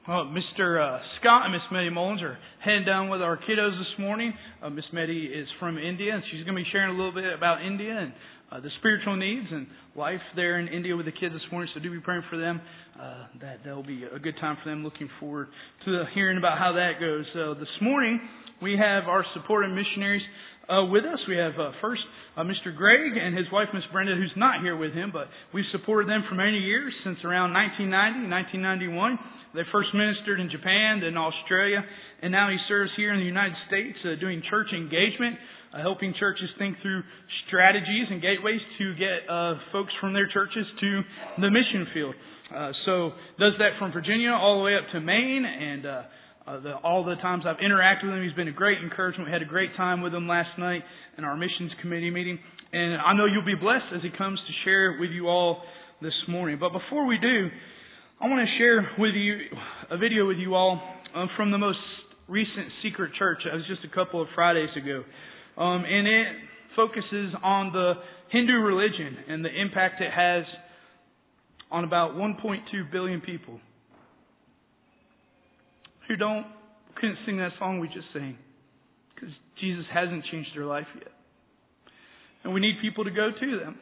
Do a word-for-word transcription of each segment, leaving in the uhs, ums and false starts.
Uh, Mister Uh, Scott and Miss Meddy Mullins are heading down with our kiddos this morning. Uh, Miss Meddy is from India, and she's going to be sharing a little bit about India and uh, the spiritual needs and life there in India with the kids this morning. So do be praying for them. Uh, that that'll be a good time for them. Looking forward to hearing about how that goes. So this morning we have our supporting missionaries uh, with us. We have uh, first uh, Mister Greg and his wife Miss Brenda, who's not here with him, but we've supported them for many years, since around nineteen ninety, nineteen ninety-one. They first ministered in Japan, then Australia, and now he serves here in the United States uh, doing church engagement, uh, helping churches think through strategies and gateways to get uh, folks from their churches to the mission field. Uh, so does that from Virginia all the way up to Maine, and uh, uh, the, all the times I've interacted with him, he's been a great encouragement. We had a great time with him last night in our missions committee meeting, and I know you'll be blessed as he comes to share with you all this morning. But before we do, I want to share with you a video with you all um, from the most recent Secret Church. It was just a couple of Fridays ago. Um, and it focuses on the Hindu religion and the impact it has on about one point two billion people who don't, couldn't sing that song we just sang, because Jesus hasn't changed their life yet. And we need people to go to them.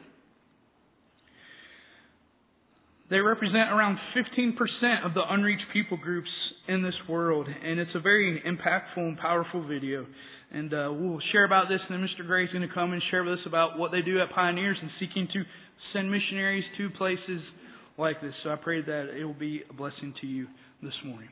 They represent around fifteen percent of the unreached people groups in this world. And it's a very impactful and powerful video. And uh, we'll share about this, and then Mister Gray's going to come and share with us about what they do at Pioneers and seeking to send missionaries to places like this. So I pray that it will be a blessing to you this morning.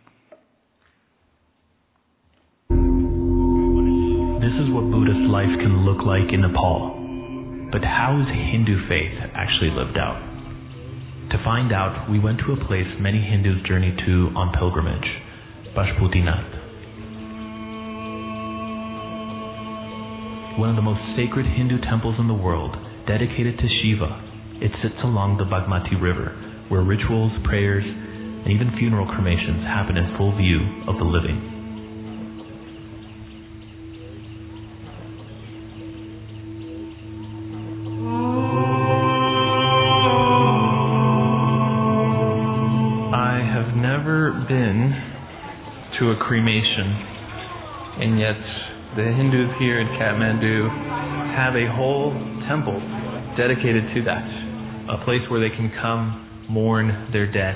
This is what Buddhist life can look like in Nepal. But how is Hindu faith actually lived out? To find out, we went to a place many Hindus journey to on pilgrimage, Pashupatinath. One of the most sacred Hindu temples in the world, dedicated to Shiva, it sits along the Bagmati River, where rituals, prayers, and even funeral cremations happen in full view of the living. Been to a cremation, and yet the Hindus here in Kathmandu have a whole temple dedicated to that, a place where they can come mourn their dead.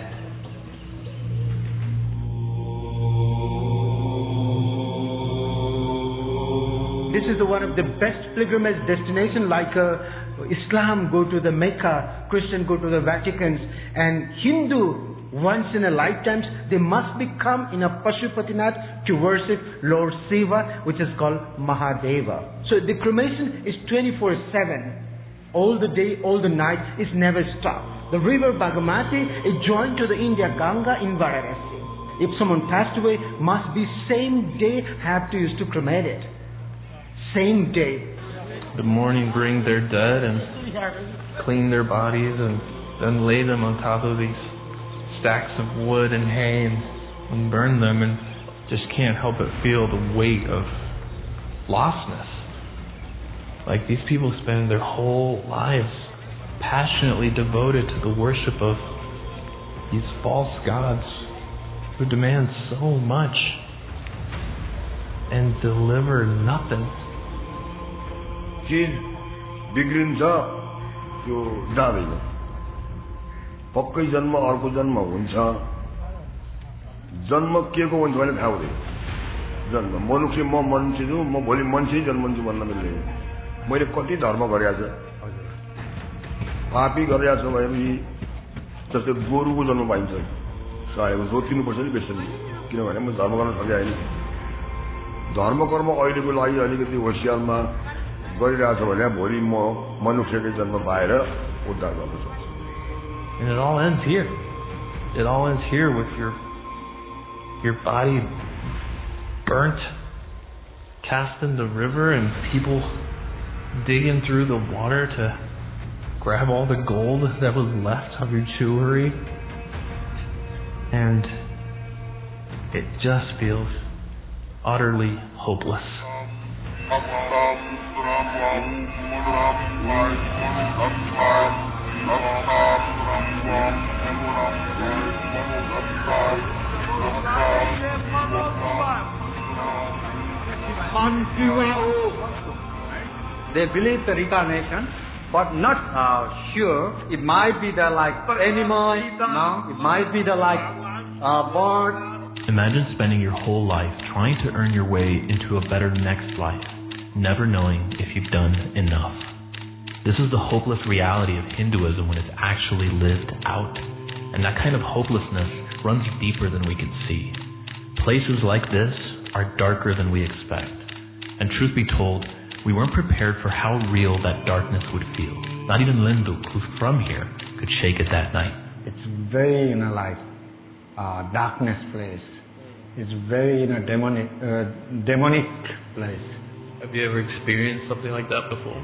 This is the one of the best pilgrimage destination, like uh, Islam go to the Mecca, Christian go to the Vatican, and Hindu once in a lifetime, they must become in a Pashupatinath to worship Lord Shiva, which is called Mahadeva. So the cremation is twenty-four seven. All the day, all the night, it's never stopped. The river Bagmati is joined to the India Ganga in Varanasi. If someone passed away, must be same day have to use to cremate it. Same day. The morning bring their dead and clean their bodies and then lay them on top of these stacks of wood and hay and, and burn them, and just can't help but feel the weight of lostness. Like, these people spend their whole lives passionately devoted to the worship of these false gods who demand so much and deliver nothing. चिज बिग्रिन्छ त्यो जाँदैन, पक्कै जन्म अर्को जन्म हुन्छ। जन्म के को हुन्छ भने थाहा हुँदैन। जन्म मनुष्य म मान्छे छु, म भोलि मान्छे जन्मन्छु भन्न मिल्दैन। मैले कति धर्म गरेको छु, पापी गरेको छु भने पनि जस्तै गोरुको जन्म पाइन्छ, सायद सोचिनुपर्छ नि बेसरी, किनभने म धर्म गर्न सके होइन। धर्म कर्म अहिलेको लागि अलिकति होसियारमा गरिरहेको छ भने भोलि म मनुष्यकै जन्म पाएर उद्धार गर्न सक्छु। And it all ends here. It all ends here with your your body burnt, cast in the river, and people digging through the water to grab all the gold that was left of your jewelry. And it just feels utterly hopeless. They believe the reincarnation, but not uh, sure. It might be the like animal, no? It might be the like uh, bird. Imagine spending your whole life trying to earn your way into a better next life, never knowing if you've done enough. This is the hopeless reality of Hinduism when it's actually lived out. And that kind of hopelessness runs deeper than we can see. Places like this are darker than we expect. And truth be told, we weren't prepared for how real that darkness would feel. Not even Lindu, who's from here, could shake it that night. It's very, you know, like uh, darkness place. It's very, you know, demonic, uh, demonic place. Have you ever experienced something like that before?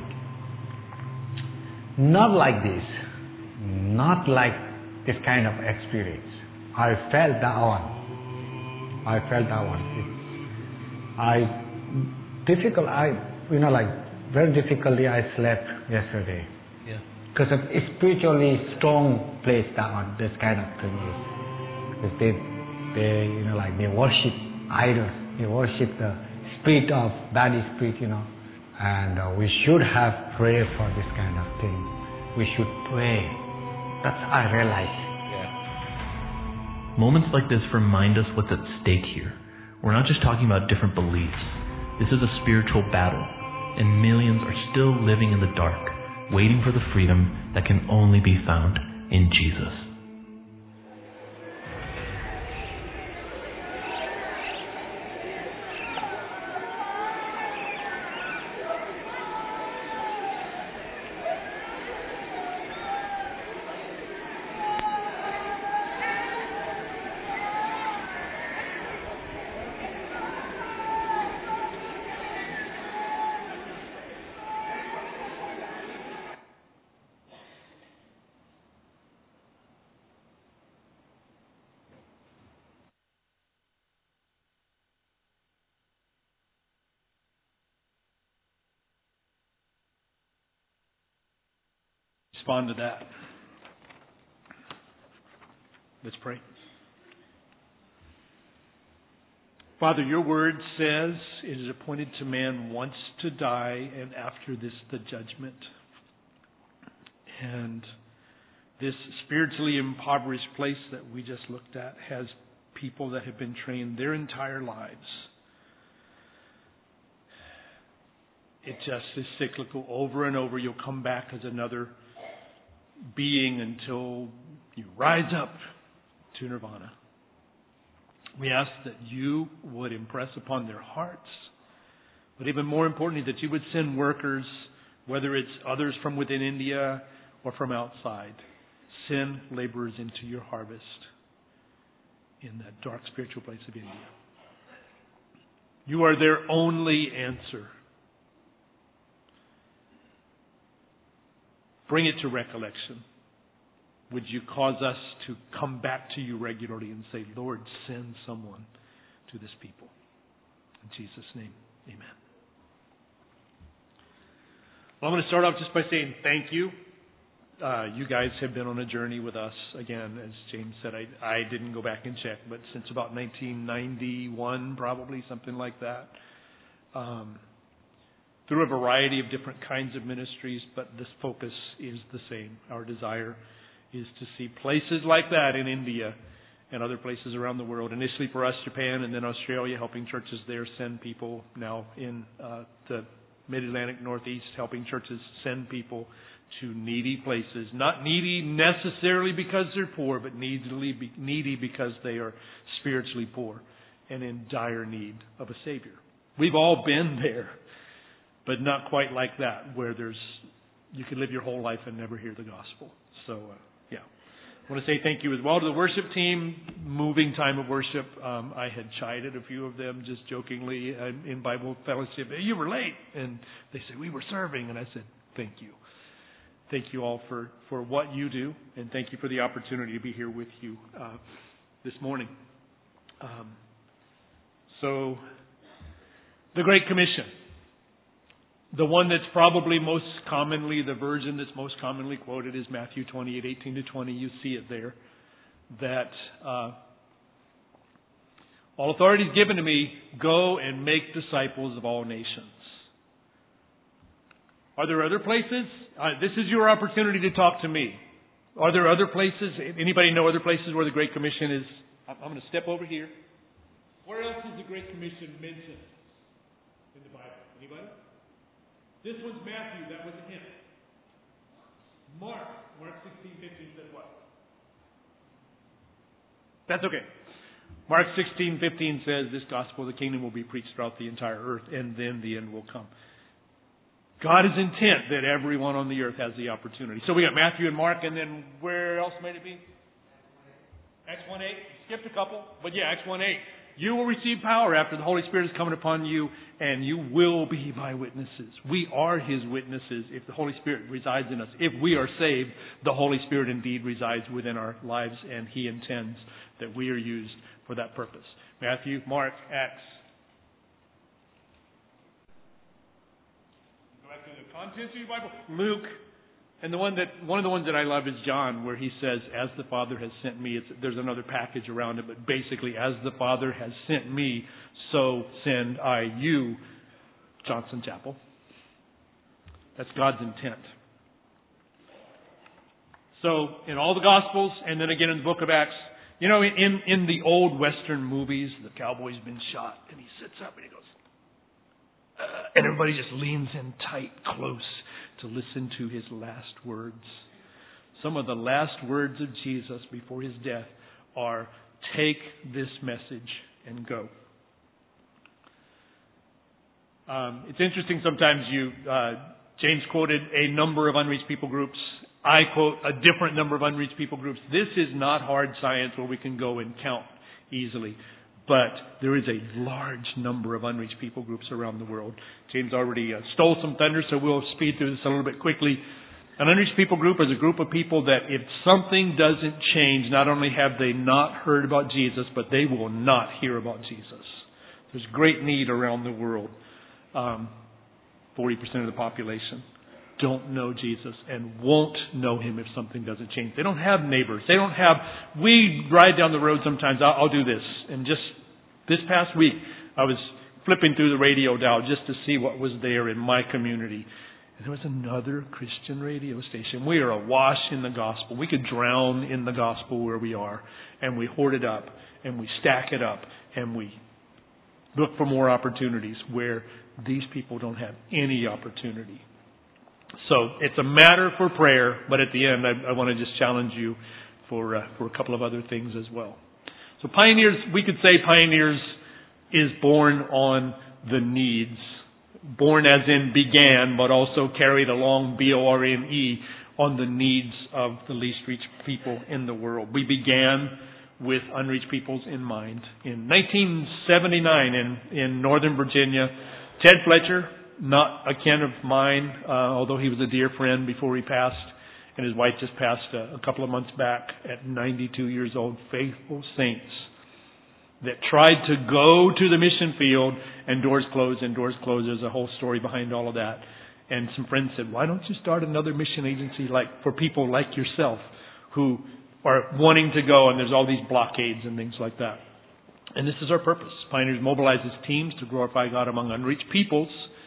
Not like this. Not like this kind of experience. I felt that one. I felt that one. It's, I difficult. I you know like very difficultly. I slept yesterday. Yeah. Because of a spiritually strong place that one. This kind of thing is because they they you know like they worship idols. They worship the spirit of bad spirit. You know, and uh, we should have prayer for this kind of thing. We should pray. That's I realized. Moments like this remind us what's at stake here. We're not just talking about different beliefs. This is a spiritual battle, and millions are still living in the dark, waiting for the freedom that can only be found in Jesus. Respond to that. Let's pray. Father, your word says it is appointed to man once to die, and after this the judgment. And this spiritually impoverished place that we just looked at has people that have been trained their entire lives. It just is cyclical. Over and over you'll come back as another being until you rise up to nirvana. We ask that you would impress upon their hearts, but even more importantly, that you would send workers, whether it's others from within India or from outside. Send laborers into your harvest in that dark spiritual place of India. You are their only answer. Bring it to recollection. Would you cause us to come back to you regularly and say, Lord, send someone to this people. In Jesus' name, amen. Well, I'm going to start off just by saying thank you. Uh, you guys have been on a journey with us. Again, as James said, I, I didn't go back and check, but since about nineteen ninety-one, probably, something like that. Um, through a variety of different kinds of ministries, but this focus is the same. Our desire is to see places like that in India and other places around the world. Initially for us, Japan, and then Australia, helping churches there send people. Now in uh, the Mid-Atlantic Northeast, helping churches send people to needy places. Not needy necessarily because they're poor, but needily be, needy because they are spiritually poor and in dire need of a Savior. We've all been there, but not quite like that, where there's you could live your whole life and never hear the gospel. So, uh, yeah. I want to say thank you as well to the worship team. Moving time of worship. Um, I had chided a few of them just jokingly uh, in Bible fellowship. Hey, you were late. And they said, we were serving. And I said, thank you. Thank you all for, for what you do. And thank you for the opportunity to be here with you uh, this morning. Um, so, the Great Commission. The one that's probably most commonly, the version that's most commonly quoted is Matthew twenty-eight, eighteen to twenty. You see it there. That uh, All authority is given to me. Go and make disciples of all nations. Are there other places? Uh, this is your opportunity to talk to me. Are there other places? Anybody know other places where the Great Commission is? I'm going to step over here. Where else is the Great Commission mentioned in the Bible? Anybody? This one's Matthew. That was a hint. Mark. Mark sixteen fifteen said what? That's okay. Mark sixteen fifteen says this gospel of the kingdom will be preached throughout the entire earth, and then the end will come. God is intent that everyone on the earth has the opportunity. So we got Matthew and Mark, and then where else might it be? Acts one eight. Skipped a couple, but yeah, Acts one eight. You will receive power after the Holy Spirit is coming upon you, and you will be my witnesses. We are His witnesses if the Holy Spirit resides in us. If we are saved, the Holy Spirit indeed resides within our lives, and He intends that we are used for that purpose. Matthew, Mark, Acts. Go back to the contents of your Bible. Luke. And the one that one of the ones that I love is John, where he says, "As the Father has sent me." It's, there's another package around it, but basically, "As the Father has sent me, so send I you." Johnson Chapel. That's God's intent. So, in all the Gospels, and then again in the book of Acts, you know, in in the old Western movies, the cowboy's been shot, and he sits up and he goes, uh, and everybody just leans in tight, close, to listen to His last words. Some of the last words of Jesus before His death are, "Take this message and go." Um, it's interesting sometimes you, uh, James quoted a number of unreached people groups. I quote a different number of unreached people groups. This is not hard science where we can go and count easily. But there is a large number of unreached people groups around the world. James already uh, stole some thunder, so we'll speed through this a little bit quickly. An unreached people group is a group of people that if something doesn't change, not only have they not heard about Jesus, but they will not hear about Jesus. There's great need around the world. Um, forty percent of the population don't know Jesus and won't know Him if something doesn't change. They don't have neighbors. They don't have... We ride down the road sometimes. I'll, I'll do this. And just this past week, I was flipping through the radio dial just to see what was there in my community. And there was another Christian radio station. We are awash in the gospel. We could drown in the gospel where we are. And we hoard it up. And we stack it up. And we look for more opportunities where these people don't have any opportunity. So it's a matter for prayer, but at the end, I, I want to just challenge you for uh, for a couple of other things as well. So Pioneers, we could say Pioneers is born on the needs. Born as in began, but also carried along, B O R N E, on the needs of the least reached people in the world. We began with unreached peoples in mind. In nineteen seventy-nine in, in Northern Virginia, Ted Fletcher, not a kin of mine, uh, although he was a dear friend before he passed, and his wife just passed a, a couple of months back at ninety-two years old. Faithful saints that tried to go to the mission field, and doors closed and doors closed. There's a whole story behind all of that. And some friends said, "Why don't you start another mission agency like for people like yourself who are wanting to go?" And there's all these blockades and things like that. And this is our purpose. Pioneers mobilizes teams to glorify God among unreached peoples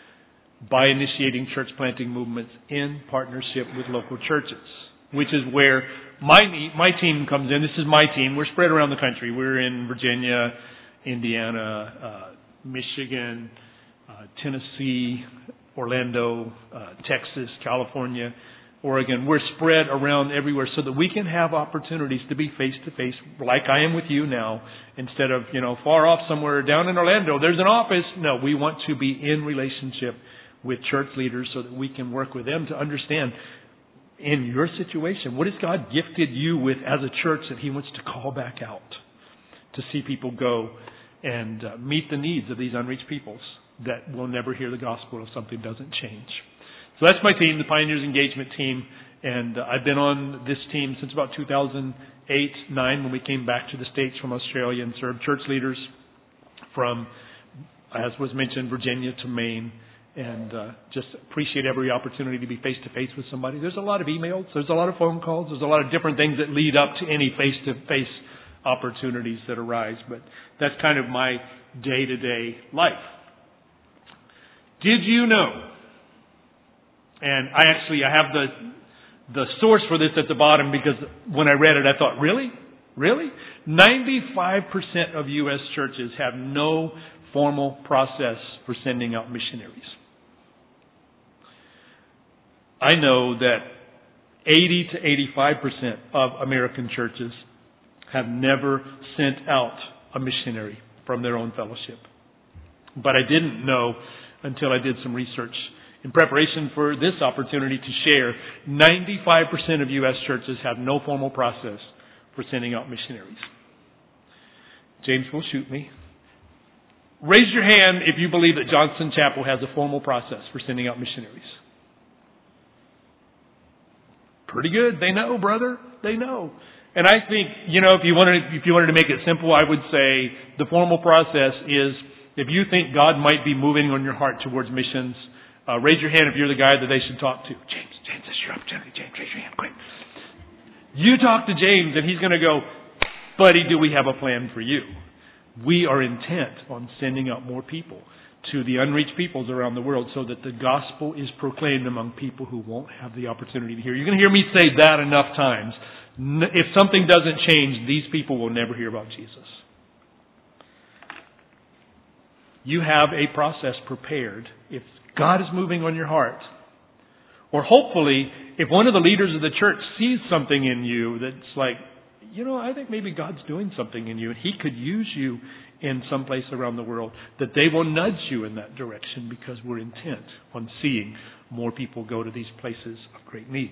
by initiating church planting movements in partnership with local churches, which is where my my team comes in. This is my team. We're spread around the country. We're in Virginia, Indiana, uh, Michigan, uh, Tennessee, Orlando, uh, Texas, California, Oregon. We're spread around everywhere so that we can have opportunities to be face to face like I am with you now, instead of, you know, far off somewhere down in Orlando. There's an office. No, we want to be in relationship with church leaders so that we can work with them to understand in your situation, what has God gifted you with as a church that He wants to call back out to see people go and uh, meet the needs of these unreached peoples that will never hear the gospel if something doesn't change. So that's my team, the Pioneers Engagement Team, and uh, I've been on this team since about two thousand eight, nine when we came back to the States from Australia and served church leaders from, as was mentioned, Virginia to Maine. And uh, just appreciate every opportunity to be face-to-face with somebody. There's a lot of emails. There's a lot of phone calls. There's a lot of different things that lead up to any face-to-face opportunities that arise. But that's kind of my day-to-day life. Did you know? And I actually, I have the the source for this at the bottom, because when I read it, I thought, really? Really? ninety-five percent of U S churches have no formal process for sending out missionaries. I know that eighty to eighty-five percent of American churches have never sent out a missionary from their own fellowship. But I didn't know until I did some research. In preparation for this opportunity to share, ninety-five percent of U S churches have no formal process for sending out missionaries. James will shoot me. Raise your hand if you believe that Johnston Chapel has a formal process for sending out missionaries. Pretty good. They know, brother. They know. And I think, you know, if you wanted, if you wanted to make it simple, I would say the formal process is, if you think God might be moving on your heart towards missions, uh, raise your hand if you're the guy that they should talk to. James, James, this is your opportunity. James, raise your hand, quick. You talk to James, and he's going to go, buddy, do we have a plan for you? We are intent on sending out more people to the unreached peoples around the world so that the gospel is proclaimed among people who won't have the opportunity to hear. You're going to hear me say that enough times. If something doesn't change, these people will never hear about Jesus. You have a process prepared. If God is moving on your heart, or hopefully, if one of the leaders of the church sees something in you that's like, you know, I think maybe God's doing something in you, and He could use you in some place around the world, that they will nudge you in that direction, because we're intent on seeing more people go to these places of great need.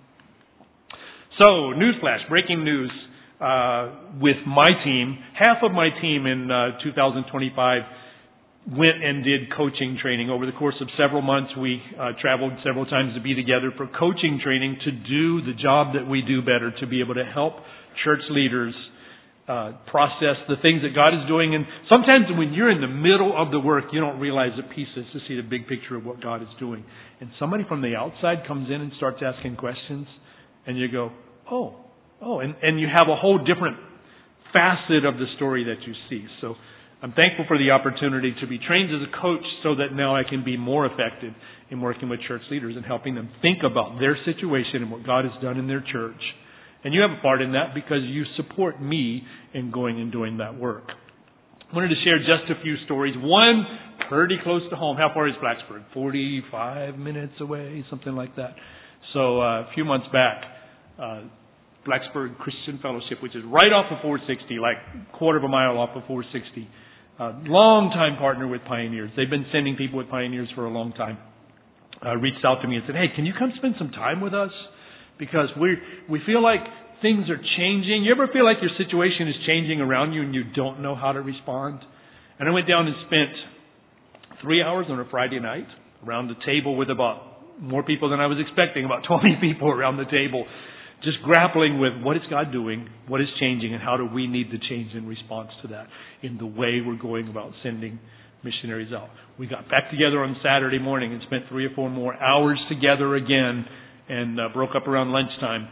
So, newsflash, breaking news uh, with my team. Half of my team in uh, two thousand twenty-five went and did coaching training. Over the course of several months, we uh, traveled several times to be together for coaching training to do the job that we do better, to be able to help church leaders uh, process the things that God is doing. And sometimes when you're in the middle of the work, you don't realize the pieces to see the big picture of what God is doing. And somebody from the outside comes in and starts asking questions, and you go, oh, oh, and, and you have a whole different facet of the story that you see. So I'm thankful for the opportunity to be trained as a coach, so that now I can be more effective in working with church leaders and helping them think about their situation and what God has done in their church. And you have a part in that because you support me in going and doing that work. I wanted to share just a few stories. One pretty close to home. How far is Blacksburg? forty-five minutes away, something like that. So uh, a few months back, uh, Blacksburg Christian Fellowship, which is right off of four sixty, like a quarter of a mile off of four sixty. Uh, long-time partner with Pioneers. They've been sending people with Pioneers for a long time. Uh, reached out to me and said, hey, can you come spend some time with us? Because we we feel like things are changing. You ever feel like your situation is changing around you and you don't know how to respond? And I went down and spent three hours on a Friday night around the table with about more people than I was expecting, about twenty people around the table, just grappling with what is God doing, what is changing, and how do we need to change in response to that in the way we're going about sending missionaries out. We got back together on Saturday morning and spent three or four more hours together again, and uh, broke up around lunchtime,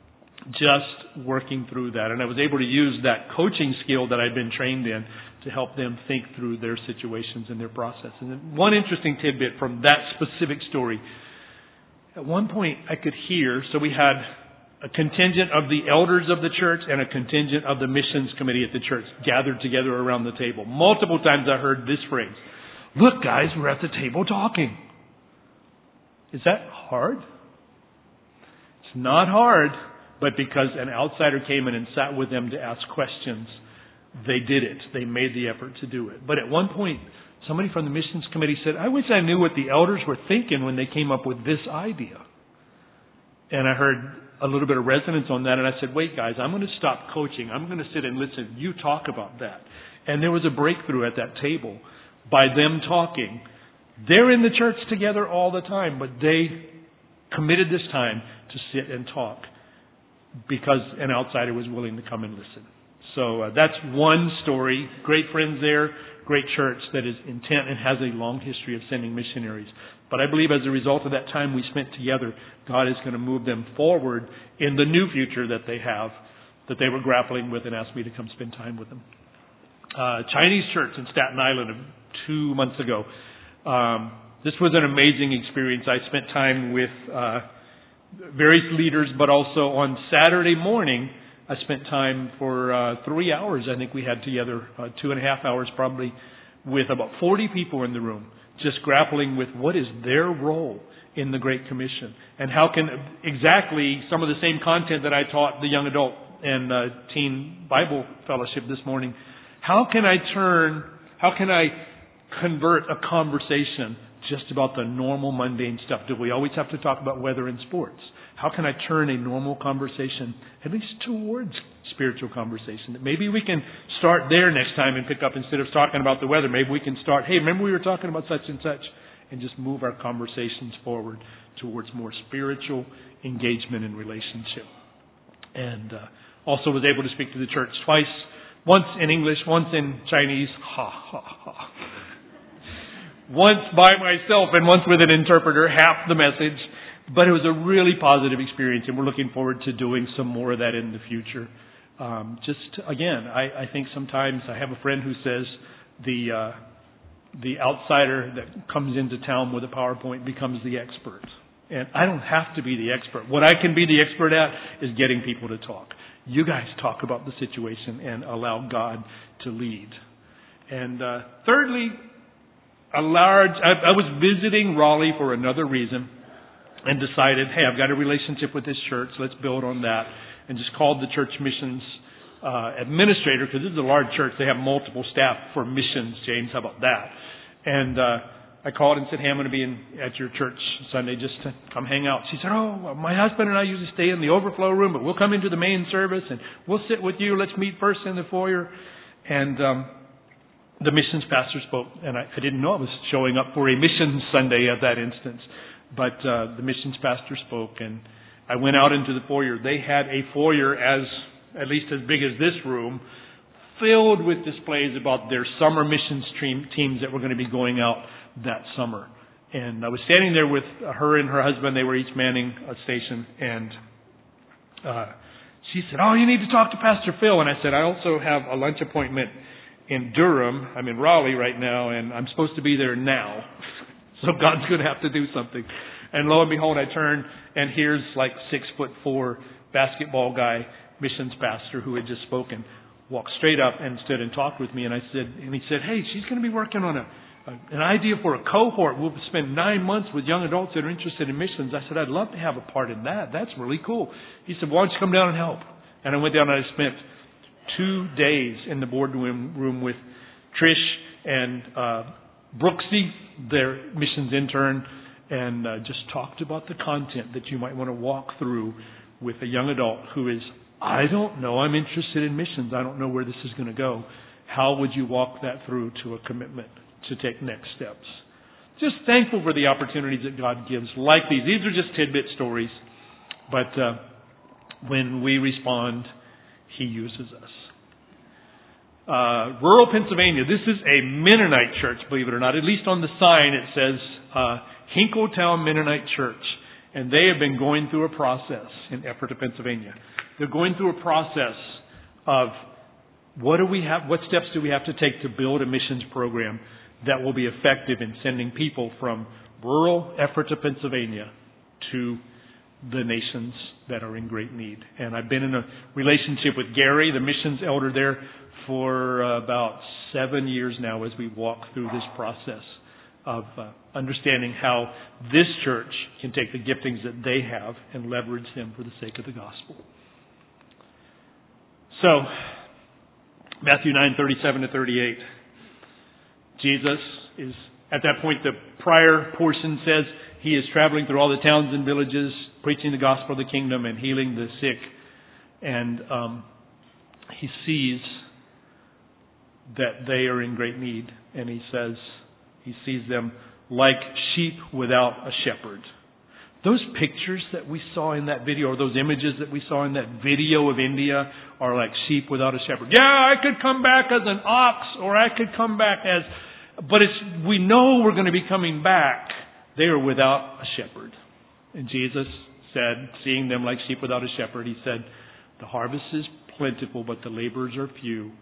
just working through that. And I was able to use that coaching skill that I'd been trained in to help them think through their situations and their process. And then one interesting tidbit from that specific story. At one point I could hear, so we had a contingent of the elders of the church and a contingent of the missions committee at the church gathered together around the table. Multiple times I heard this phrase, look guys, we're at the table talking. Is that hard? It's not hard, but because an outsider came in and sat with them to ask questions, they did it. They made the effort to do it. But at one point, somebody from the missions committee said, I wish I knew what the elders were thinking when they came up with this idea. And I heard a little bit of resonance on that, and I said, wait guys, I'm going to stop coaching. I'm going to sit and listen. You talk about that. And there was a breakthrough at that table by them talking. They're in the church together all the time, but they committed this time to sit and talk because an outsider was willing to come and listen. So uh, that's one story. Great friends there, great church that is intent and has a long history of sending missionaries. But I believe as a result of that time we spent together, God is going to move them forward in the new future that they have, that they were grappling with and asked me to come spend time with them. Uh, Chinese church in Staten Island two months ago. Um, this was an amazing experience. I spent time with uh, various leaders, but also on Saturday morning, I spent time for uh, three hours, I think we had together, uh, two and a half hours probably, with about forty people in the room, just grappling with what is their role in the Great Commission, and how can exactly some of the same content that I taught the young adult and uh, teen Bible fellowship this morning. How can I turn, how can I convert a conversation just about the normal mundane stuff? Do we always have to talk about weather and sports? How can I turn a normal conversation at least towards spiritual conversation? Maybe we can start there next time and pick up, instead of talking about the weather, maybe we can start, hey, remember we were talking about such and such, and just move our conversations forward towards more spiritual engagement and relationship. And uh, also was able to speak to the church twice, once in English, once in Chinese, ha, ha, ha. Once by myself and once with an interpreter, half the message. But it was a really positive experience, and we're looking forward to doing some more of that in the future. Um, just, again, I, I think sometimes I have a friend who says the uh, the outsider that comes into town with a PowerPoint becomes the expert. And I don't have to be the expert. What I can be the expert at is getting people to talk. You guys talk about the situation and allow God to lead. And uh, thirdly, a large, I, I was visiting Raleigh for another reason, and decided, hey, I've got a relationship with this church. Let's build on that. And just called the church missions uh, administrator, because this is a large church. They have multiple staff for missions, James. How about that? And uh, I called and said, hey, I'm going to be in, at your church Sunday just to come hang out. She said, oh, my husband and I usually stay in the overflow room, but we'll come into the main service and we'll sit with you. Let's meet first in the foyer. And um, the missions pastor spoke, and I, I didn't know I was showing up for a missions Sunday at that instance. But uh, the missions pastor spoke, and I went out into the foyer. They had a foyer as, at least as big as this room, filled with displays about their summer missions team, teams that were going to be going out that summer. And I was standing there with her and her husband. They were each manning a station. And uh, she said, oh, you need to talk to Pastor Phil. And I said, I also have a lunch appointment in Durham. I'm in Raleigh right now, and I'm supposed to be there now. So God's going to have to do something. And lo and behold, I turn, and here's like six foot four basketball guy, missions pastor who had just spoken, walked straight up and stood and talked with me. And I said, and he said, hey, she's going to be working on a, a an idea for a cohort. We'll spend nine months with young adults that are interested in missions. I said, I'd love to have a part in that. That's really cool. He said, why don't you come down and help? And I went down and I spent two days in the boardroom room with Trish and uh Brooksy, their missions intern, and uh, just talked about the content that you might want to walk through with a young adult who is, I don't know, I'm interested in missions. I don't know where this is going to go. How would you walk that through to a commitment to take next steps? Just thankful for the opportunities that God gives like these. These are just tidbit stories, but uh, when we respond, He uses us. Uh, rural Pennsylvania. This is a Mennonite church, believe it or not. At least on the sign it says uh, Hinkle-Town Mennonite Church. And they have been going through a process in Ephrata, Pennsylvania. They're going through a process of what do we have, what steps do we have to take to build a missions program that will be effective in sending people from rural Ephrata, Pennsylvania to the nations that are in great need. And I've been in a relationship with Gary, the missions elder there, for uh, about seven years now as we walk through this process of uh, understanding how this church can take the giftings that they have and leverage them for the sake of the gospel. So, Matthew nine, thirty-seven to thirty-eight. Jesus is, at that point, the prior portion says He is traveling through all the towns and villages, preaching the gospel of the kingdom and healing the sick. And um, He sees that they are in great need. And He says, He sees them like sheep without a shepherd. Those pictures that we saw in that video, or those images that we saw in that video of India, are like sheep without a shepherd. Yeah, I could come back as an ox, or I could come back as... But it's we know we're going to be coming back. They are without a shepherd. And Jesus said, seeing them like sheep without a shepherd, He said, the harvest is plentiful, but the laborers are few.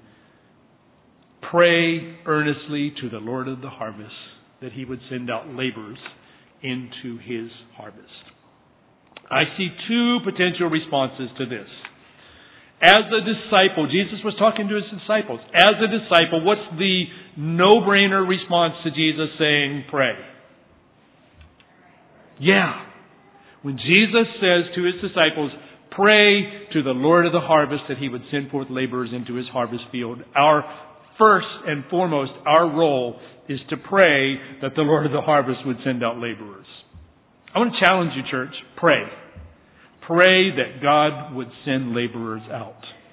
Pray earnestly to the Lord of the harvest that He would send out laborers into His harvest. I see two potential responses to this. As a disciple, Jesus was talking to His disciples. As a disciple, what's the no-brainer response to Jesus saying, pray? Yeah. When Jesus says to His disciples, pray to the Lord of the harvest that He would send forth laborers into His harvest field, our first and foremost, our role is to pray that the Lord of the harvest would send out laborers. I want to challenge you, church. Pray. Pray that God would send laborers out.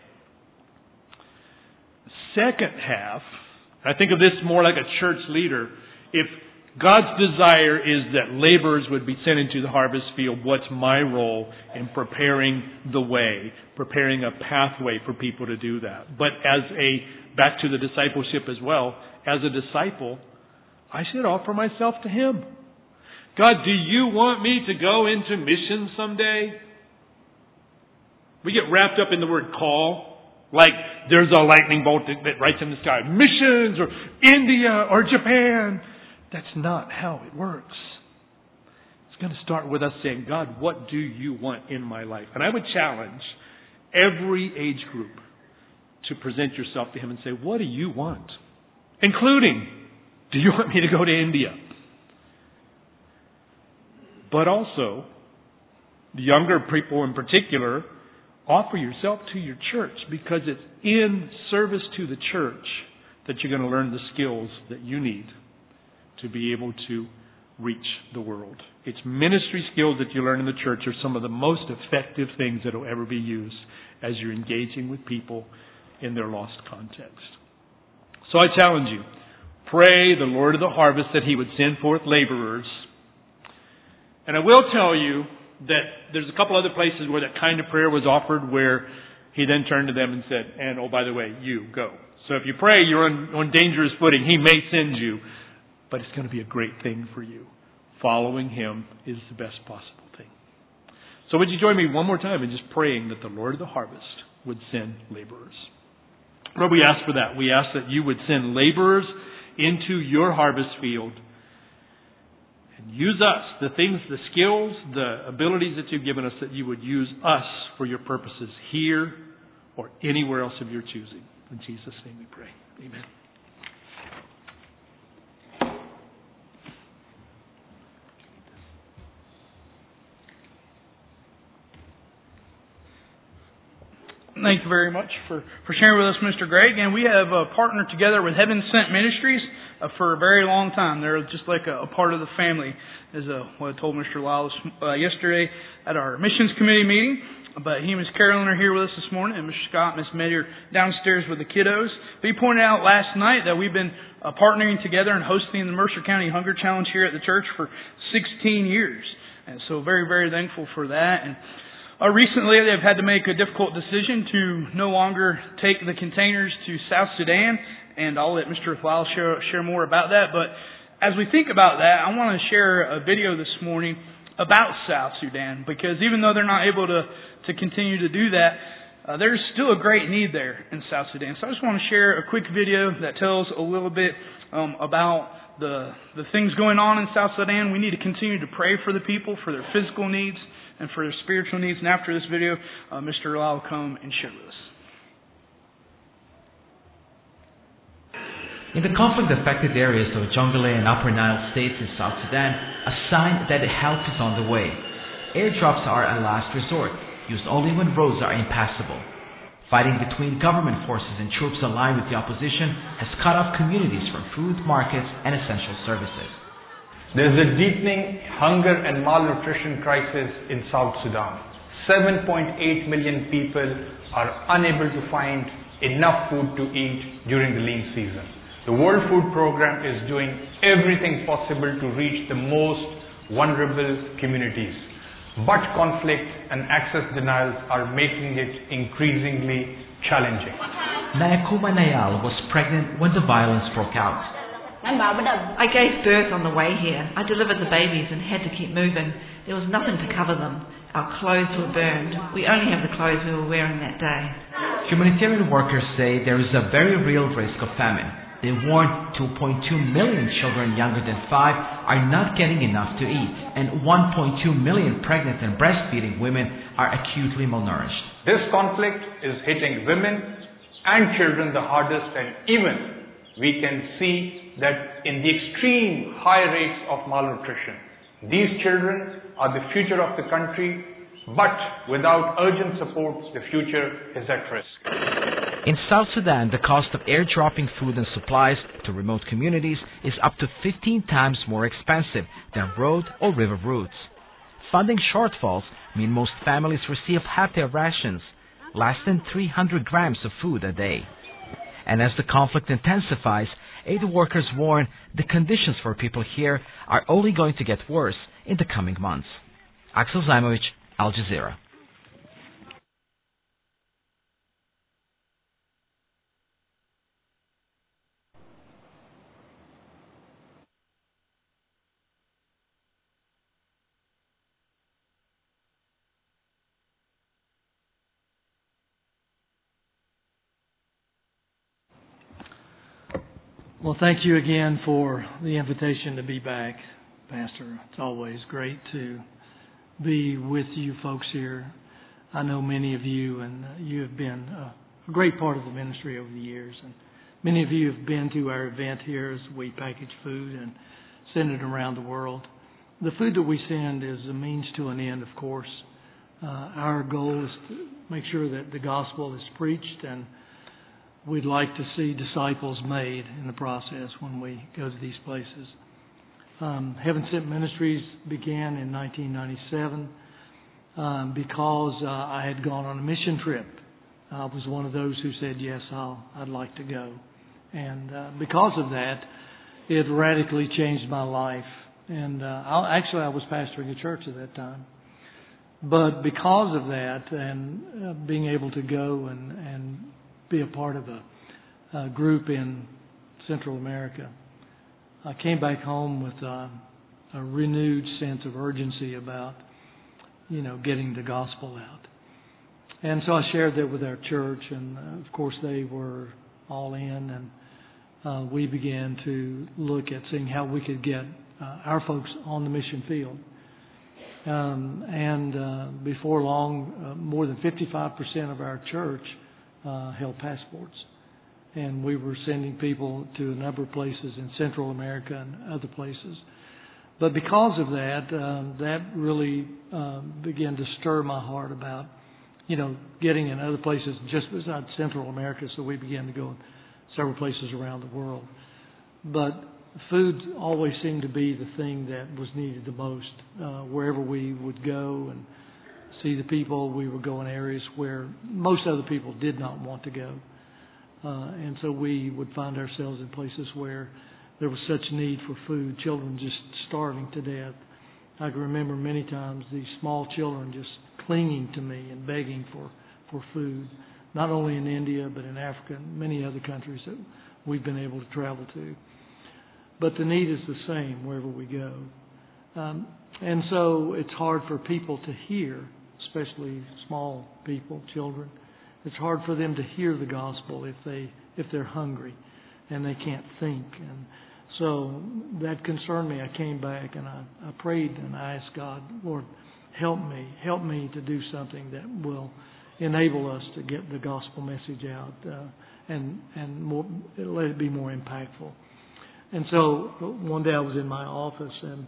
The second half, I think of this more like a church leader. If God's desire is that laborers would be sent into the harvest field, what's my role in preparing the way, preparing a pathway for people to do that? But as a, back to the discipleship as well, as a disciple, I should offer myself to Him. God, do you want me to go into mission someday? We get wrapped up in the word call, like there's a lightning bolt that, that writes in the sky, missions or India or Japan. That's not how it works. It's going to start with us saying, God, what do you want in my life? And I would challenge every age group to present yourself to Him and say, what do you want? Including, do you want me to go to India? But also, the younger people in particular, offer yourself to your church, because it's in service to the church that you're going to learn the skills that you need to be able to reach the world. It's ministry skills that you learn in the church are some of the most effective things that will ever be used as you're engaging with people in their lost context. So I challenge you, pray the Lord of the harvest that He would send forth laborers. And I will tell you that there's a couple other places where that kind of prayer was offered, where He then turned to them and said, and oh, by the way, you go. So if you pray, you're on, on dangerous footing. He may send you, but it's going to be a great thing for you. Following Him is the best possible thing. So would you join me one more time in just praying that the Lord of the harvest would send laborers? Lord, we ask for that. We ask that you would send laborers into your harvest field. Use us, the things, the skills, the abilities that you've given us, that you would use us for your purposes here or anywhere else of your choosing. In Jesus' name we pray. Amen. Thank you very much for, for sharing with us, Mister Greg. And we have uh, partnered together with Heaven Sent Ministries uh, for a very long time. They're just like a, a part of the family, as uh, what I told Mister Lyle uh, yesterday at our missions committee meeting. But he and Miss Carolyn are here with us this morning, and Mister Scott and Miss Meddy are downstairs with the kiddos. But he pointed out last night that we've been uh, partnering together and hosting the Mercer County Hunger Challenge here at the church for sixteen years. And so very, very thankful for that. And Uh, recently, they've had to make a difficult decision to no longer take the containers to South Sudan, and I'll let Mister Lyle share, share more about that. But as we think about that, I want to share a video this morning about South Sudan, because even though they're not able to, to continue to do that, uh, there's still a great need there in South Sudan. So I just want to share a quick video that tells a little bit um, about the the things going on in South Sudan. We need to continue to pray for the people, for their physical needs, and for their spiritual needs. And after this video, uh, Mister Lyle will come and share with us. In the conflict-affected areas of Jonglei and Upper Nile states in South Sudan, a sign that help is on the way. Airdrops are a last resort, used only when roads are impassable. Fighting between government forces and troops aligned with the opposition has cut off communities from food, markets, and essential services. There is a deepening hunger and malnutrition crisis in South Sudan. seven point eight million people are unable to find enough food to eat during the lean season. The World Food Program is doing everything possible to reach the most vulnerable communities. But conflict and access denials are making it increasingly challenging. Nayakuma Nayal was pregnant when the violence broke out. I gave birth on the way here. I delivered the babies and had to keep moving. There was nothing to cover them. Our clothes were burned. We only have the clothes we were wearing that day. Humanitarian workers say there is a very real risk of famine. They warn two point two million children younger than five are not getting enough to eat, and one point two million pregnant and breastfeeding women are acutely malnourished. This conflict is hitting women and children the hardest, and even we can see that in the extreme high rates of malnutrition. These children are the future of the country, but without urgent support, the future is at risk. In South Sudan, the cost of airdropping food and supplies to remote communities is up to fifteen times more expensive than road or river routes. Funding shortfalls mean most families receive half their rations, less than three hundred grams of food a day. And as the conflict intensifies, aid workers warn the conditions for people here are only going to get worse in the coming months. Axel Zaimovic, Al Jazeera. Well, thank you again for the invitation to be back, Pastor. It's always great to be with you folks here. I know many of you, and you have been a great part of the ministry over the years. And many of you have been to our event here as we package food and send it around the world. The food that we send is a means to an end, of course. Uh, our goal is to make sure that the gospel is preached, and we'd like to see disciples made in the process when we go to these places. Um, Heaven Sent Ministries began in nineteen ninety-seven um, because uh, I had gone on a mission trip. I was one of those who said, yes, I'll, I'd like to go. And uh, because of that, it radically changed my life. And uh, I, actually, I was pastoring a church at that time. But because of that and uh, being able to go and, and be a part of a, a group in Central America, I came back home with a, a renewed sense of urgency about, you know, getting the gospel out. And so I shared that with our church, and uh, of course they were all in, and uh, we began to look at seeing how we could get uh, our folks on the mission field. Um, and uh, before long, uh, more than fifty-five percent of our church uh, held passports. And we were sending people to a number of places in Central America and other places. But because of that, um, that really um, began to stir my heart about, you know, getting in other places just besides Central America. So we began to go in several places around the world. But food always seemed to be the thing that was needed the most. Uh, wherever we would go and see the people, we would go in areas where most other people did not want to go. Uh, and so we would find ourselves in places where there was such need for food, children just starving to death. I can remember many times these small children just clinging to me and begging for, for food, not only in India, but in Africa and many other countries that we've been able to travel to. But the need is the same wherever we go. Um, and so it's hard for people to hear, especially small people, children. It's hard for them to hear the gospel if they if they're hungry and they can't think. And so that concerned me. I came back and I, I prayed and I asked God, Lord, help me, help me to do something that will enable us to get the gospel message out uh, and and more, let it be more impactful. And so one day I was in my office and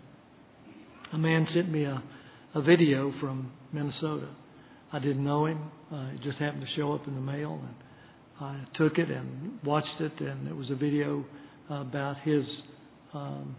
a man sent me a, a video from Minnesota. I didn't know him. Uh, it just happened to show up in the mail, and I took it and watched it, and it was a video uh, about his um,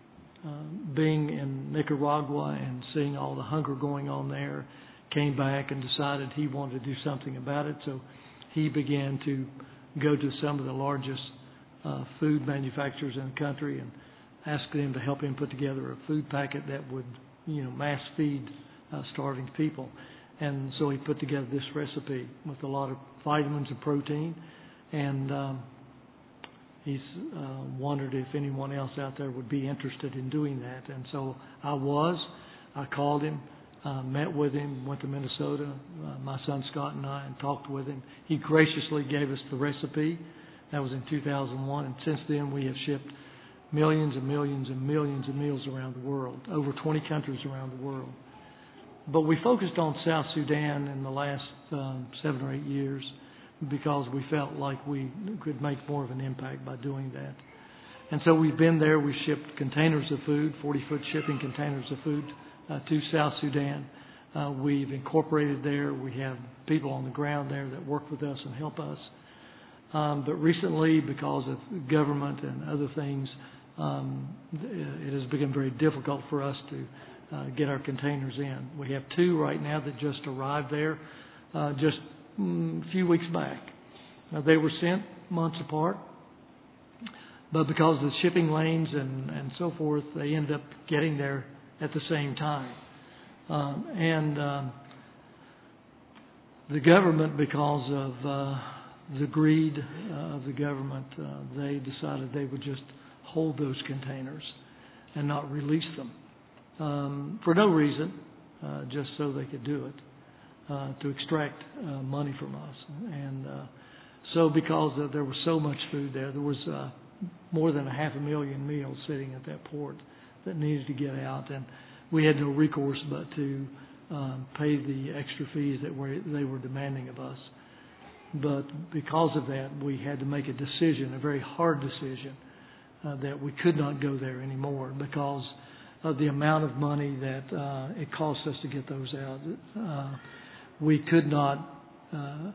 uh, being in Nicaragua and seeing all the hunger going on there. Came back and decided he wanted to do something about it, so he began to go to some of the largest uh, food manufacturers in the country and ask them to help him put together a food packet that would, you know, mass feed uh, starving people. And so he put together this recipe with a lot of vitamins and protein. And um, he's uh, wondered if anyone else out there would be interested in doing that. And so I was. I called him, uh, met with him, went to Minnesota, uh, my son Scott and I, and talked with him. He graciously gave us the recipe. That was in two thousand one. And since then we have shipped millions and millions and millions of meals around the world, over twenty countries around the world. But we focused on South Sudan in the last um, seven or eight years because we felt like we could make more of an impact by doing that. And so we've been there. We've shipped containers of food, forty-foot shipping containers of food uh, to South Sudan. Uh, we've incorporated there. We have people on the ground there that work with us and help us. Um, but recently, because of government and other things, um, it has become very difficult for us to uh, get our containers in. We have two right now that just arrived there uh, just mm, a few weeks back. Now, they were sent months apart, but because of the shipping lanes and, and so forth, they end up getting there at the same time. Um, and um, the government, because of uh, the greed uh, of the government, uh, they decided they would just hold those containers and not release them um, for no reason, uh, just so they could do it, uh, to extract uh, money from us. And uh, so because uh, there was so much food there, there was uh, more than a half a million meals sitting at that port that needed to get out, and we had no recourse but to um, pay the extra fees that were, they were demanding of us. But because of that, we had to make a decision, a very hard decision, uh, that we could not go there anymore because of the amount of money that uh, it cost us to get those out. Uh, we could not uh,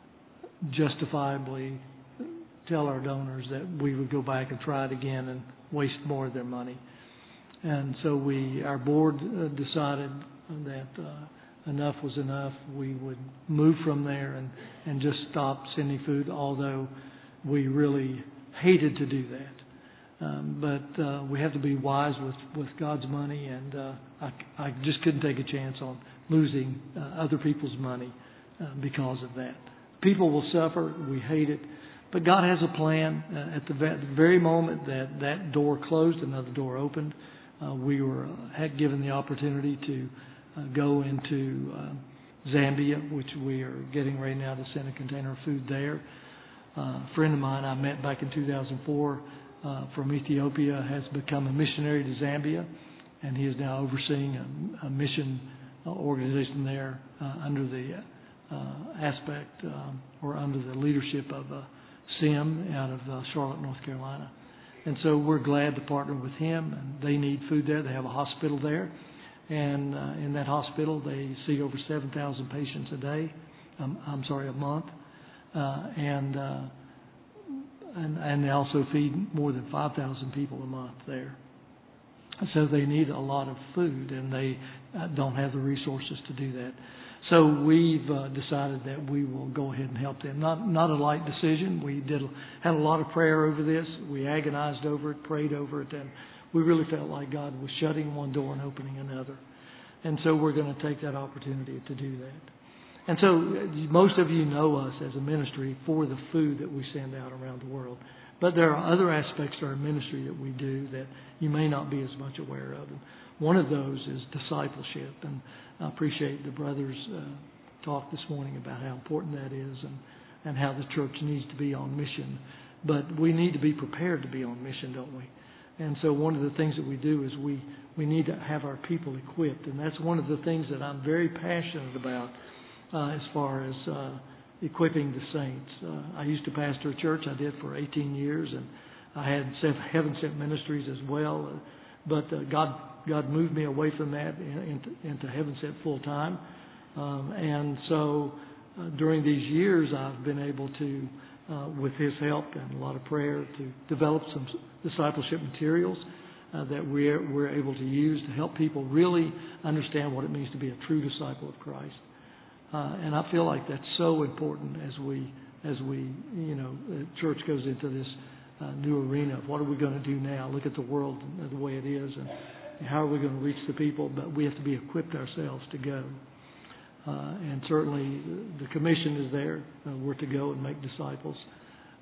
justifiably tell our donors that we would go back and try it again and waste more of their money. And so we, our board uh, decided that uh, enough was enough. We would move from there and, and just stop sending food, although we really hated to do that. Um, but uh, we have to be wise with, with God's money, and uh, I, I just couldn't take a chance on losing uh, other people's money uh, because of that. People will suffer. We hate it. But God has a plan. Uh, at the, the very moment that that door closed, another door opened. Uh, we were uh, had given the opportunity to uh, go into uh, Zambia, which we are getting ready now to send a container of food there. Uh, a friend of mine I met back in two thousand four uh, from Ethiopia has become a missionary to Zambia, and he is now overseeing a, a mission uh, organization there uh, under the uh, aspect um, or under the leadership of uh, Sim out of uh, Charlotte, North Carolina. And so we're glad to partner with him, and they need food there. They have a hospital there, and uh, in that hospital they see over seven thousand patients a day, um, I'm sorry, a month, uh, and, uh, and and they also feed more than five thousand people a month there. So they need a lot of food, and they uh, don't have the resources to do that. So we've uh, decided that we will go ahead and help them. Not not a light decision. We did had a lot of prayer over this. We agonized over it, prayed over it, and we really felt like God was shutting one door and opening another. And so we're going to take that opportunity to do that. And so most of you know us as a ministry for the food that we send out around the world. But there are other aspects to our ministry that we do that you may not be as much aware of. And one of those is discipleship. And I appreciate the brothers' uh, talk this morning about how important that is and, and how the church needs to be on mission. But we need to be prepared to be on mission, don't we? And so one of the things that we do is we, we need to have our people equipped. And that's one of the things that I'm very passionate about uh, as far as uh, equipping the saints. Uh, I used to pastor a church. I did for eighteen years, and I had Heaven Sent Ministries as well. Uh, but uh, God God moved me away from that into, into Heaven Sent full time. Um, and so uh, during these years, I've been able to, uh, with His help and a lot of prayer, to develop some discipleship materials uh, that we're, we're able to use to help people really understand what it means to be a true disciple of Christ. Uh, and I feel like that's so important as we, as we, you know, the church goes into this uh, new arena of what are we going to do now? Look at the world the way it is, and how are we going to reach the people? But we have to be equipped ourselves to go. Uh, and certainly the commission is there. Uh, we're to go and make disciples.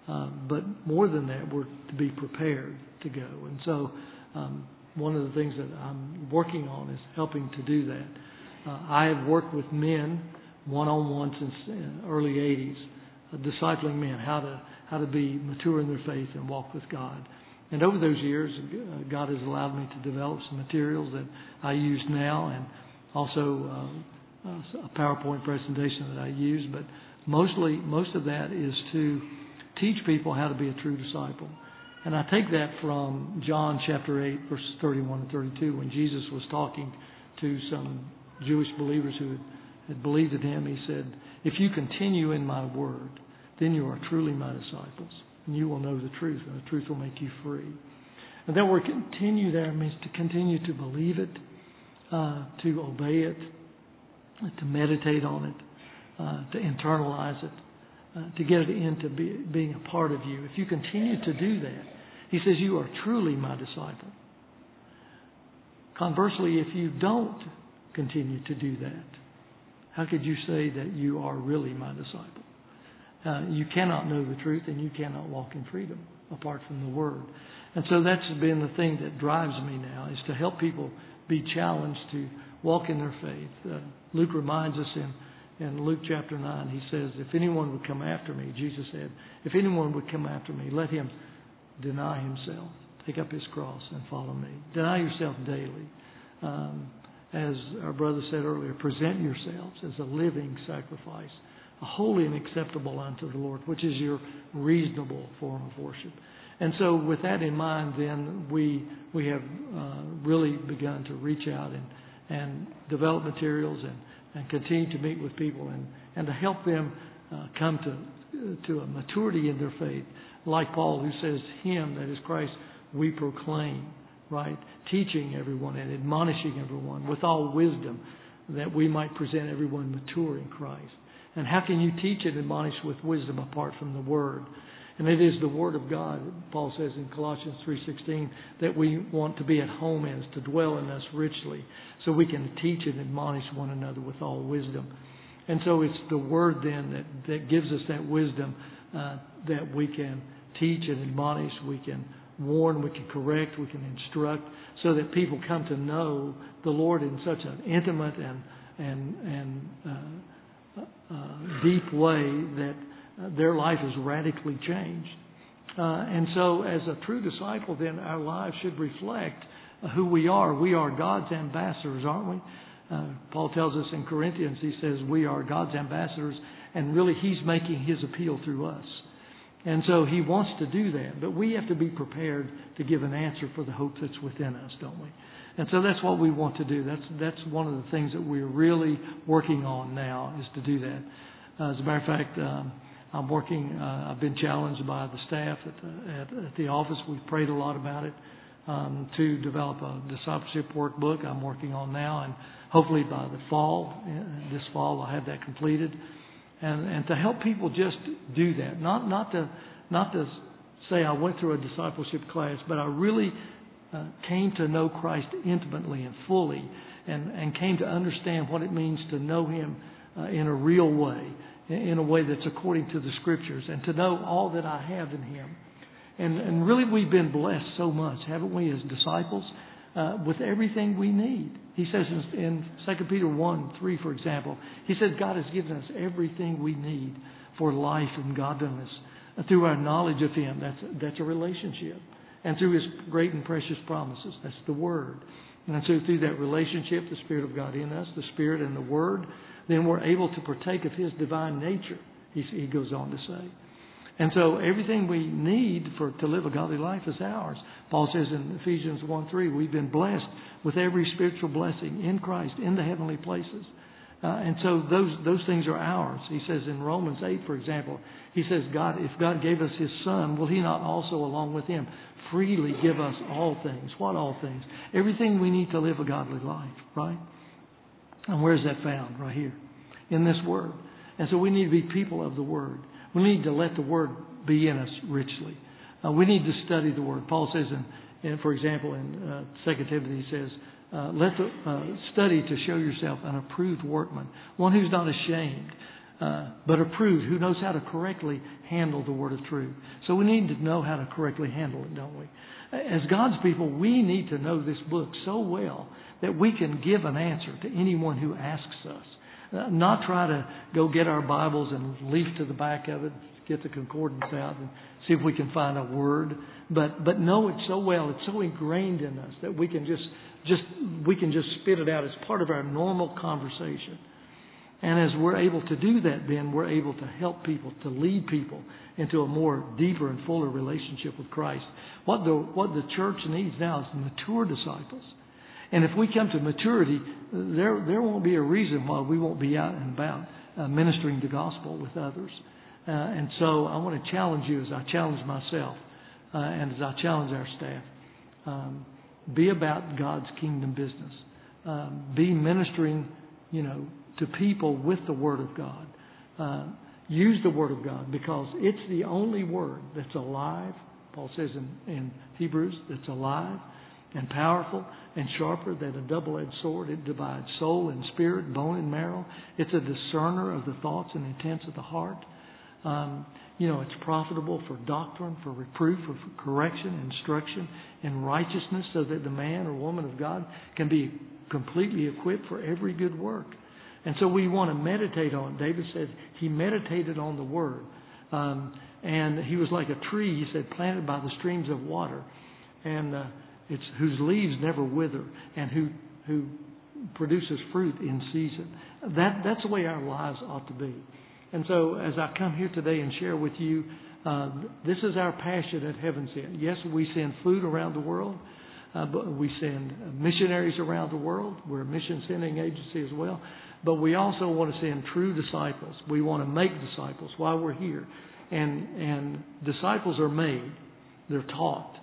Uh, but more than that, we're to be prepared to go. And so um, one of the things that I'm working on is helping to do that. Uh, I have worked with men one-on-one since the early eighties, uh, discipling men, how to how to be mature in their faith and walk with God. And over those years, uh, God has allowed me to develop some materials that I use now, and also uh, a PowerPoint presentation that I use. But mostly, most of that is to teach people how to be a true disciple. And I take that from John chapter eight, verses thirty-one and thirty-two, when Jesus was talking to some Jewish believers who had, had believed in Him. He said, "If you continue in my word, then you are truly my disciples, and you will know the truth, and the truth will make you free." And that word "continue" there means to continue to believe it, uh, to obey it, to meditate on it, uh, to internalize it, uh, to get it into be, being a part of you. If you continue to do that, He says you are truly my disciple. Conversely, if you don't continue to do that, how could you say that you are really my disciple? Uh, you cannot know the truth, and you cannot walk in freedom apart from the Word. And so that's been the thing that drives me now, is to help people be challenged to walk in their faith. Uh, Luke reminds us in, in Luke chapter nine, he says, if anyone would come after me, Jesus said, if anyone would come after me, let him deny himself, take up his cross and follow me. Deny yourself daily. Um, as our brother said earlier, present yourselves as a living sacrifice, a holy and acceptable unto the Lord, which is your reasonable form of worship. And so with that in mind, then we we have uh, really begun to reach out and, and develop materials and, and continue to meet with people and, and to help them uh, come to to a maturity in their faith. Like Paul, who says, Him, that is Christ, we proclaim, right? Teaching everyone and admonishing everyone with all wisdom, that we might present everyone mature in Christ. And how can you teach and admonish with wisdom apart from the Word? And it is the Word of God, Paul says in Colossians three sixteen, that we want to be at home in, to dwell in us richly, so we can teach and admonish one another with all wisdom. And so it's the Word then that, that gives us that wisdom uh, that we can teach and admonish, we can warn, we can correct, we can instruct, so that people come to know the Lord in such an intimate and and and uh, uh, deep way that uh, their life is radically changed. Uh, and so, as a true disciple, then our lives should reflect uh, who we are. We are God's ambassadors, aren't we? Uh, Paul tells us in Corinthians, he says we are God's ambassadors, and really He's making His appeal through us. And so He wants to do that, but we have to be prepared to give an answer for the hope that's within us, don't we? And so that's what we want to do. That's that's one of the things that we're really working on now, is to do that. Uh, as a matter of fact, um, I'm working, uh, I've been challenged by the staff at the, at, at the office. We've prayed a lot about it, um, to develop a discipleship workbook I'm working on now. And hopefully by the fall, uh, this fall, I'll have that completed. And, and to help people just do that, not not to not to say I went through a discipleship class, but I really uh, came to know Christ intimately and fully, and, and came to understand what it means to know Him uh, in a real way, in a way that's according to the Scriptures, and to know all that I have in Him. And, and really, we've been blessed so much, haven't we, as disciples, uh, with everything we need. He says in, in Second Peter one three, for example, he says God has given us everything we need for life and godliness uh, through our knowledge of Him. That's that's a relationship. And through His great and precious promises. That's the Word. And so through that relationship, the Spirit of God in us, the Spirit and the Word, then we're able to partake of His divine nature, he, he goes on to say. And so everything we need for to live a godly life is ours. Paul says in Ephesians one three, we've been blessed with every spiritual blessing in Christ, in the heavenly places. Uh, and so those those things are ours. He says in Romans eight, for example, he says, God, if God gave us His Son, will He not also, along with Him, freely give us all things? What all things? Everything we need to live a godly life, right? And where's that found? Right here, in this Word. And so we need to be people of the Word. We need to let the Word be in us richly. Uh, we need to study the Word. Paul says, in, in for example, in uh, Second Timothy, he says, uh, let the uh, study to show yourself an approved workman, one who's not ashamed, uh, but approved, who knows how to correctly handle the word of truth. So we need to know how to correctly handle it, don't we? As God's people, we need to know this book so well that we can give an answer to anyone who asks us. Uh, not try to go get our Bibles and leaf to the back of it, get the concordance out and see if we can find a word. But but know it so well, it's so ingrained in us that we can just just we can just spit it out as part of our normal conversation. And as we're able to do that, then we're able to help people, to lead people into a more deeper and fuller relationship with Christ. What the what the church needs now is mature disciples. And if we come to maturity, there there won't be a reason why we won't be out and about uh, ministering the gospel with others. Uh, and so I want to challenge you as I challenge myself uh, and as I challenge our staff. Um, be about God's kingdom business. Um, be ministering, you know, to people with the Word of God. Uh, use the Word of God because it's the only Word that's alive. Paul says in, in Hebrews, that's alive and powerful and sharper than a double-edged sword. It divides soul and spirit, bone and marrow. It's a discerner of the thoughts and intents of the heart. Um, you know, it's profitable for doctrine, for reproof, for correction, instruction, and righteousness, so that the man or woman of God can be completely equipped for every good work. And so we want to meditate on it. David said he meditated on the Word. Um, and he was like a tree, he said, planted by the streams of water, and uh, it's whose leaves never wither, and who who produces fruit in season. That that's the way our lives ought to be. And so as I come here today and share with you, uh, this is our passion at Heaven's End. Yes, we send food around the world, uh, but we send missionaries around the world. We're a mission sending agency as well. But we also want to send true disciples. We want to make disciples while we're here. And and disciples are made. They're taught.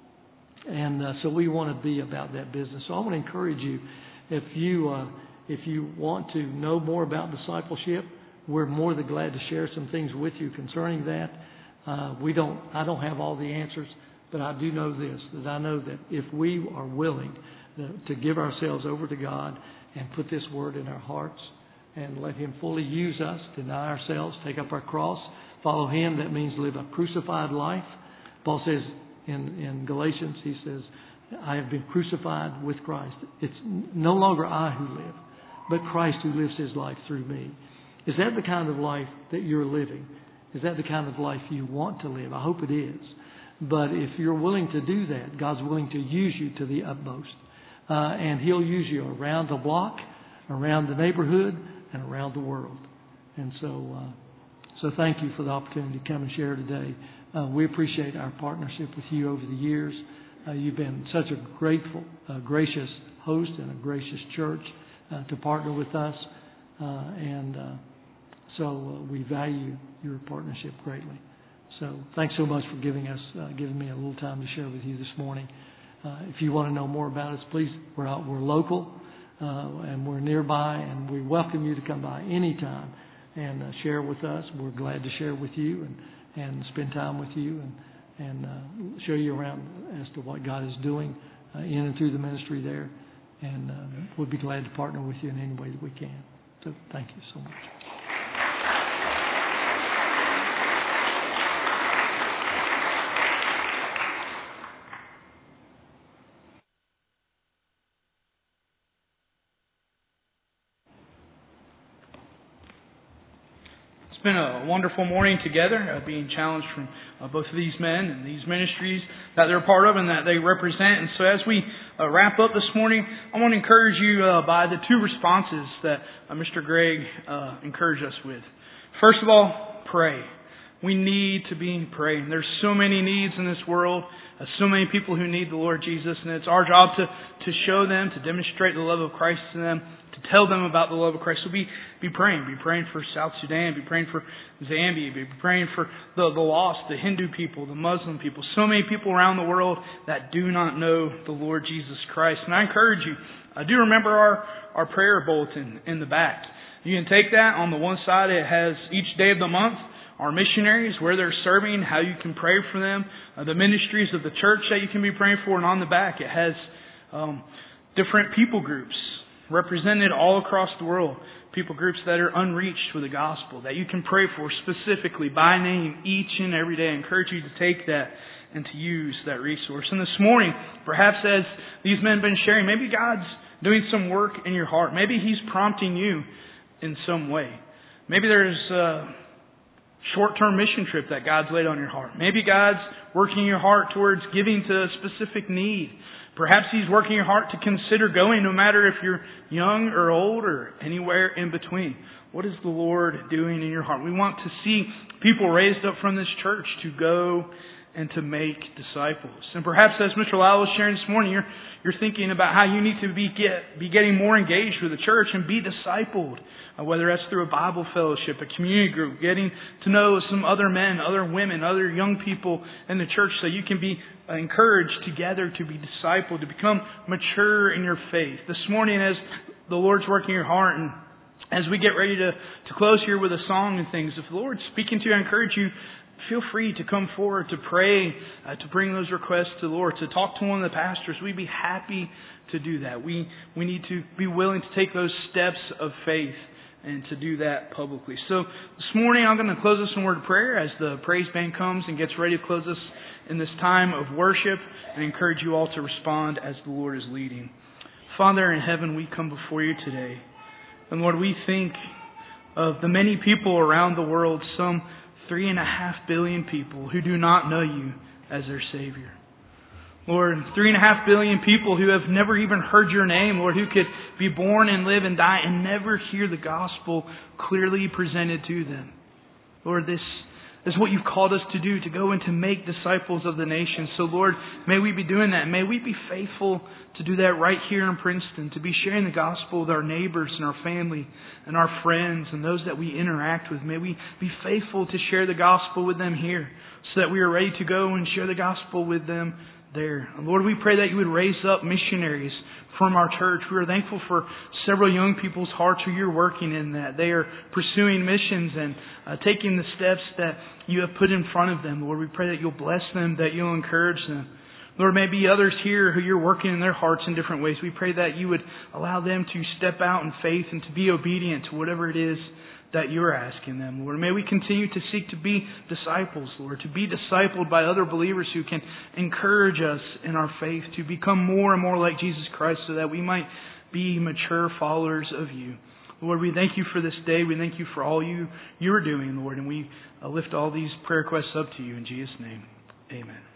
And uh, so we want to be about that business. So I want to encourage you, if you uh, if you want to know more about discipleship, we're more than glad to share some things with you concerning that. Uh, we don't. I don't have all the answers, but I do know this: that I know that if we are willing to, to give ourselves over to God and put this Word in our hearts and let Him fully use us, deny ourselves, take up our cross, follow Him. That means live a crucified life. Paul says in, in Galatians, he says, I have been crucified with Christ. It's no longer I who live, but Christ who lives His life through me. Is that the kind of life that you're living? Is that the kind of life you want to live? I hope it is. But if you're willing to do that, God's willing to use you to the utmost. Uh, and He'll use you around the block, around the neighborhood, and around the world. And so uh, so thank you for the opportunity to come and share today. Uh, we appreciate our partnership with you over the years. Uh, you've been such a grateful, uh, gracious host and a gracious church uh, to partner with us. Uh, and uh, so uh, we value your partnership greatly. So thanks so much for giving us, uh, giving me a little time to share with you this morning. Uh, if you want to know more about us, please, we're out, we're local, uh, and we're nearby, and we welcome you to come by anytime and uh, share with us. We're glad to share with you and, and spend time with you and, and uh, show you around as to what God is doing uh, in and through the ministry there. And uh, we'll be glad to partner with you in any way that we can. So thank you so much. It's been a wonderful morning together, uh, being challenged from uh, both of these men and these ministries that they're a part of and that they represent. And so as we uh, wrap up this morning, I want to encourage you uh, by the two responses that uh, Mister Greg uh, encouraged us with. First of all, pray. We need to be praying. There's so many needs in this world, uh, so many people who need the Lord Jesus, and it's our job to, to show them, to demonstrate the love of Christ to them, to tell them about the love of Christ. So be be praying. Be praying for South Sudan. Be praying for Zambia. Be praying for the, the lost, the Hindu people, the Muslim people. So many people around the world that do not know the Lord Jesus Christ. And I encourage you, uh, do remember our, our prayer bulletin in the back. You can take that. On the one side, it has each day of the month, our missionaries, where they're serving, how you can pray for them, uh, the ministries of the church that you can be praying for. And on the back, it has um, different people groups represented all across the world. People groups that are unreached with the gospel, that you can pray for specifically by name each and every day. I encourage you to take that and to use that resource. And this morning, perhaps as these men have been sharing, maybe God's doing some work in your heart. Maybe He's prompting you in some way. Maybe there's a short-term mission trip that God's laid on your heart. Maybe God's working your heart towards giving to a specific need. Perhaps He's working your heart to consider going, no matter if you're young or old or anywhere in between. What is the Lord doing in your heart? We want to see people raised up from this church to go and to make disciples. And perhaps as Mister Lyle was sharing this morning, you're, you're thinking about how you need to be get be getting more engaged with the church and be discipled. Uh, whether that's through a Bible fellowship, a community group, getting to know some other men, other women, other young people in the church so you can be encouraged together to be discipled, to become mature in your faith. This morning as the Lord's working your heart and as we get ready to, to close here with a song and things, if the Lord's speaking to you, I encourage you, feel free to come forward to pray, uh, to bring those requests to the Lord, to talk to one of the pastors. We'd be happy to do that. We, we need to be willing to take those steps of faith and to do that publicly. So this morning I'm going to close us in a word of prayer as the praise band comes and gets ready to close us in this time of worship, and encourage you all to respond as the Lord is leading. Father in heaven, we come before you today. And Lord, we think of the many people around the world, some three and a half billion people who do not know you as their Savior. Lord, three and a half billion people who have never even heard your name, Lord, who could be born and live and die and never hear the gospel clearly presented to them. Lord, this is what you've called us to do, to go and to make disciples of the nations. So Lord, may we be doing that. May we be faithful to do that right here in Princeton, to be sharing the gospel with our neighbors and our family and our friends and those that we interact with. May we be faithful to share the gospel with them here so that we are ready to go and share the gospel with them there. And Lord, we pray that you would raise up missionaries from our church. We are thankful for several young people's hearts who you're working in that. They are pursuing missions and uh, taking the steps that you have put in front of them. Lord, we pray that you'll bless them, that you'll encourage them. Lord, maybe others here who you're working in their hearts in different ways. We pray that you would allow them to step out in faith and to be obedient to whatever it is that you're asking them, Lord. May we continue to seek to be disciples, Lord, to be discipled by other believers who can encourage us in our faith to become more and more like Jesus Christ so that we might be mature followers of you. Lord, we thank you for this day. We thank you for all you, you're doing, Lord, and we uh, lift all these prayer requests up to you in Jesus' name. Amen.